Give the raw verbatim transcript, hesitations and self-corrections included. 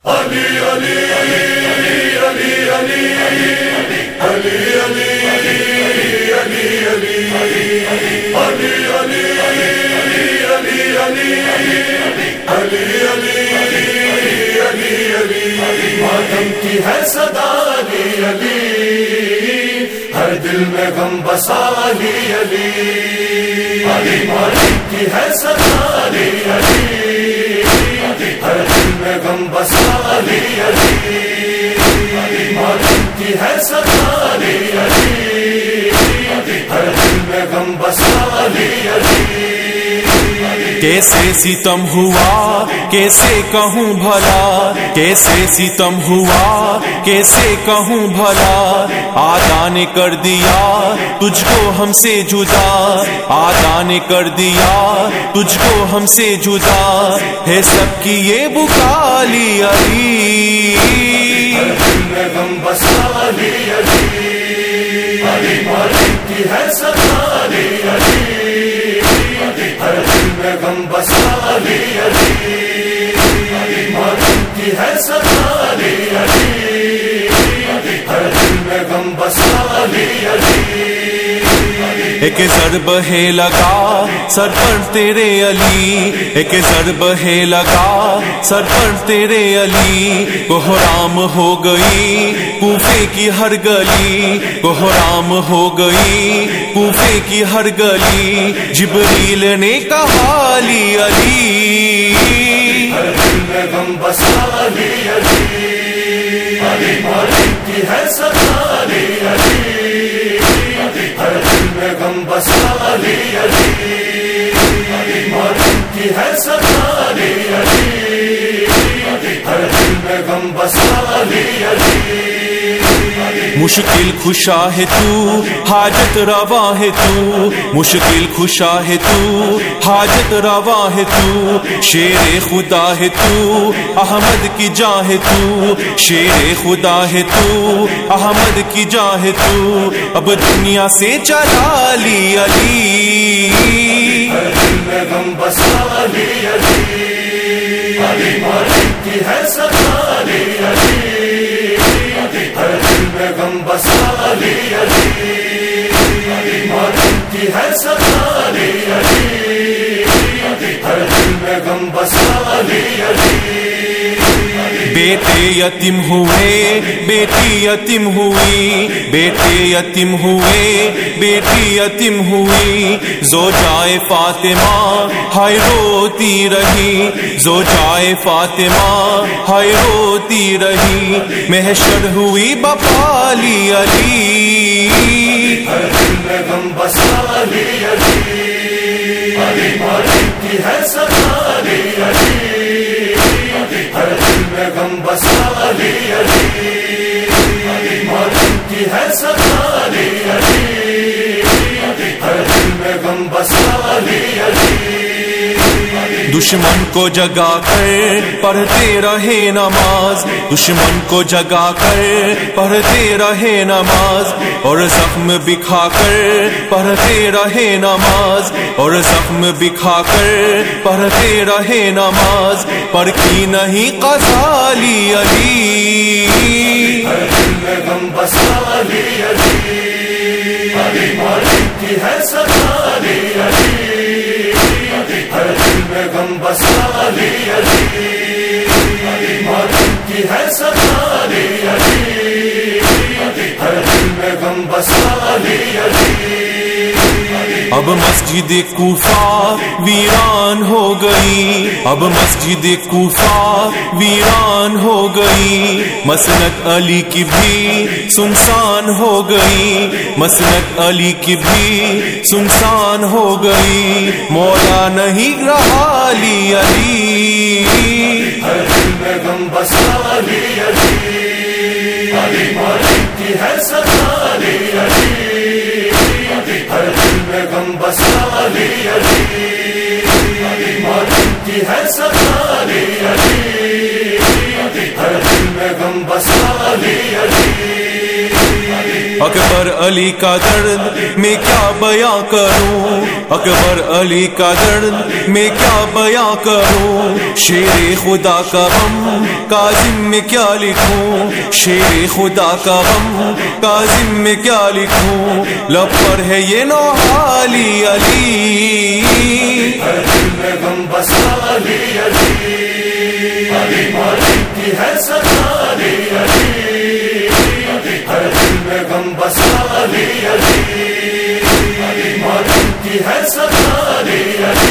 علی علی علی علی علی علی علی علی علی علی ماتم کی ہے صدا علی علی ہر دل میں غم بسا علی علی ماتم کی ہے صدا علی علی ہر دل میں غم بسا علی علی ماتم کی ہے صدا علی علی ہر دل میں غم بسا علی علی کیسے ستم ہوا کیسے کہوں بھلا کیسے ستم ہوا کیسے کہوں بھلا آدھا نے کر دیا تجھ کو ہم سے جدا آدھا نے کر دیا تجھ کو ہم سے جدا ہے سب کی یہ بکالی علی ہر دل میں غم بسا علی علی ماتم کی ہے صدا علی علی ہر دل میں غم بسا علی علی ماتم کی ہے صدا علی علی ہر دل میں غم بسا علی علی ایک ضرب ہے لگا سر پر تیرے علی ایک ضرب ہے لگا سر پر تیرے علی کوہرام ہو گئی کوفے کی ہر گلی کوہرام ہو گئی کوفے کی ہر گلی جبریل نے کہا علی علی ہر دل میں غم بسا علی علی ماتم کی ہے صدا علی علی ہر دل میں غم بسا علی علی ماتم کی ہے صدا علی علی ہر دل میں غم بسا علی علی مشکل خوشا ہے تو حاجت روا ہے تو مشکل خوشا ہے تو حاجت روا ہے تو شیر خدا ہے تو احمد کی جاں ہے تو شیر خدا ہے تو احمد کی جاں ہے تو اب دنیا سے چلا لی علی ہر دل میں غم بسا علی علی ماتم کی ہے صدا علی علی ہر دل میں غم بسا علی علی ماتم کی ہے صدا علی علی ہر دل میں غم بسا علی علی بیٹے یتیم ہوئے بیٹی یتیم ہوئی بیٹے یتیم ہوئے بیٹی یتیم ہوئی زوجائے فاطمہ ہائے روتی رہی زوجائے فاطمہ ہائے روتی رہی محشر ہوئی بپالی علی ہر دل میں غم بسا علی علی ماتم کی ہے صدا علی علی ہر دل میں غم بسا علی علی ماتم کی ہے صدا علی علی ہر دل میں غم بسا علی علی دشمن کو جگا کر پڑھتے رہے نماز دشمن کو جگا کر پڑھتے رہے نماز اور زخم بکھا کر پڑھتے رہے نماز اور زخم بکھا کر پڑھتے رہے نماز پر کی نہیں قضا علی علی ہر دل میں غم بسا علی علی ماتم کی ہے صدا علی علی ہر دل میں غم بسا علی علی ماتم کی ہے صدا علی علی ہر دل میں غم بسا علی علی اب مسجد کوفہ ویران ہو گئی اب مسجد کوفہ ویران ہو گئی مسند علی کی بھی سنسان ہو گئی مسند علی کی بھی سنسان ہو گئی مولا نہیں رہا علی علی ہر دل میں غم بسا علی علی ماتم کی ہے صدا علی علی ہر دل میں غم بسا علی علی ماتم کی ہے صدا علی علی ہر دل میں غم بسا علی علی اکبر علی کا درد میں کیا بیاں کروں، اکبر علی کا درد میں کیا بیاں کروں، شیر خدا کا غم کاظم میں کیا لکھوں، شیر خدا کا غم کاظم میں کیا لکھوں، لب پر ہے یہ نوحالی علی، ہر دل میں غم بسا علی علی، علی مالک کی ہے سزا علی علی، ہر دل میں غم بسا علی علی، علی مالک کی ہے سزا علی علی۔